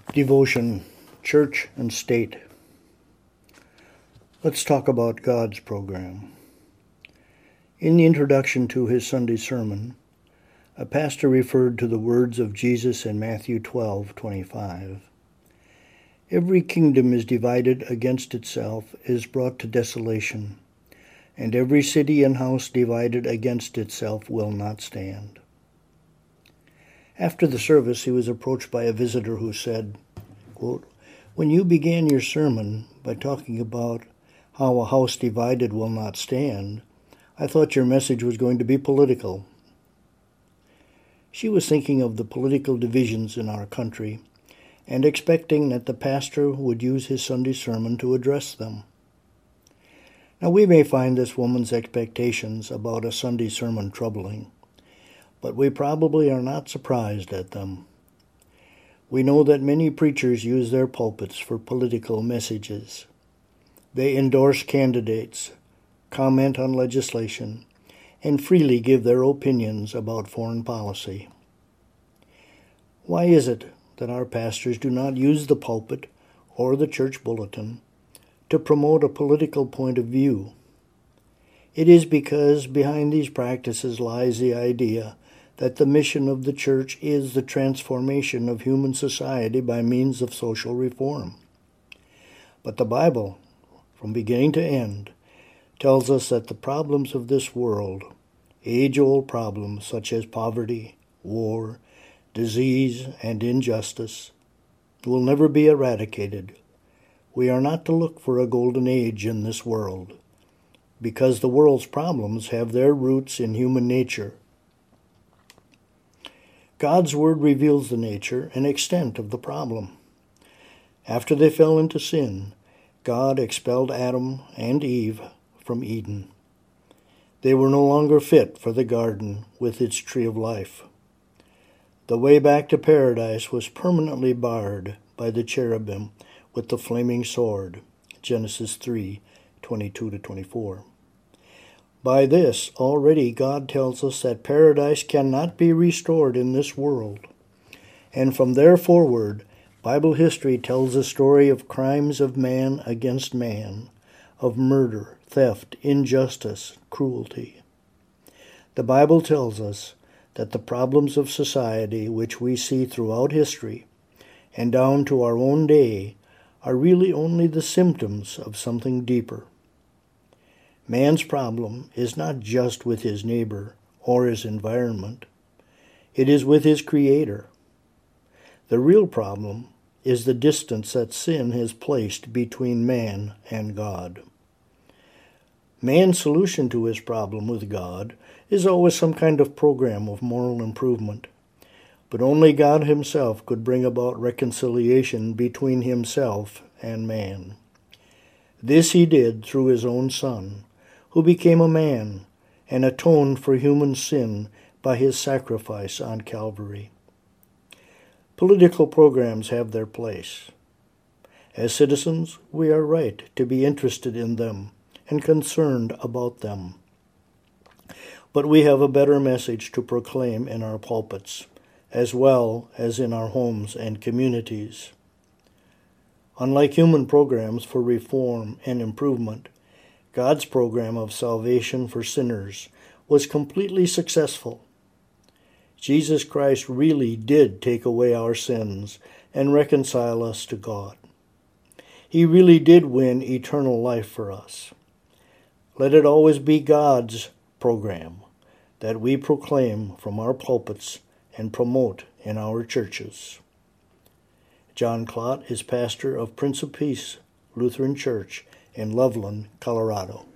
Devotion, Church and State. Let's talk about God's program. In the introduction to his Sunday sermon, a pastor referred to the words of Jesus in Matthew 12:25. Every kingdom is divided against itself is brought to desolation, and every city and house divided against itself will not stand. After the service, he was approached by a visitor who said, quote, "When you began your sermon by talking about how a house divided will not stand, I thought your message was going to be political." She was thinking of the political divisions in our country and expecting that the pastor would use his Sunday sermon to address them. Now, we may find this woman's expectations about a Sunday sermon troubling, but we probably are not surprised at them. We know that many preachers use their pulpits for political messages. They endorse candidates, comment on legislation, and freely give their opinions about foreign policy. Why is it that our pastors do not use the pulpit or the church bulletin to promote a political point of view? It is because behind these practices lies the idea that the mission of the church is the transformation of human society by means of social reform. But the Bible, from beginning to end, tells us that the problems of this world, age-old problems such as poverty, war, disease, and injustice, will never be eradicated. We are not to look for a golden age in this world, because the world's problems have their roots in human nature. God's Word reveals the nature and extent of the problem. After they fell into sin, God expelled Adam and Eve from Eden. They were no longer fit for the garden with its tree of life. The way back to paradise was permanently barred by the cherubim with the flaming sword, Genesis 3:22-24. By this, already God tells us that paradise cannot be restored in this world. And from there forward, Bible history tells the story of crimes of man against man, of murder, theft, injustice, cruelty. The Bible tells us that the problems of society which we see throughout history and down to our own day are really only the symptoms of something deeper. Man's problem is not just with his neighbor or his environment. It is with his Creator. The real problem is the distance that sin has placed between man and God. Man's solution to his problem with God is always some kind of program of moral improvement. But only God himself could bring about reconciliation between himself and man. This he did through his own Son, who became a man and atoned for human sin by his sacrifice on Calvary. Political programs have their place. As citizens, we are right to be interested in them and concerned about them. But we have a better message to proclaim in our pulpits, as well as in our homes and communities. Unlike human programs for reform and improvement, God's program of salvation for sinners was completely successful. Jesus Christ really did take away our sins and reconcile us to God. He really did win eternal life for us. Let it always be God's program that we proclaim from our pulpits and promote in our churches. John Klott is pastor of Prince of Peace Lutheran Church in Loveland, Colorado.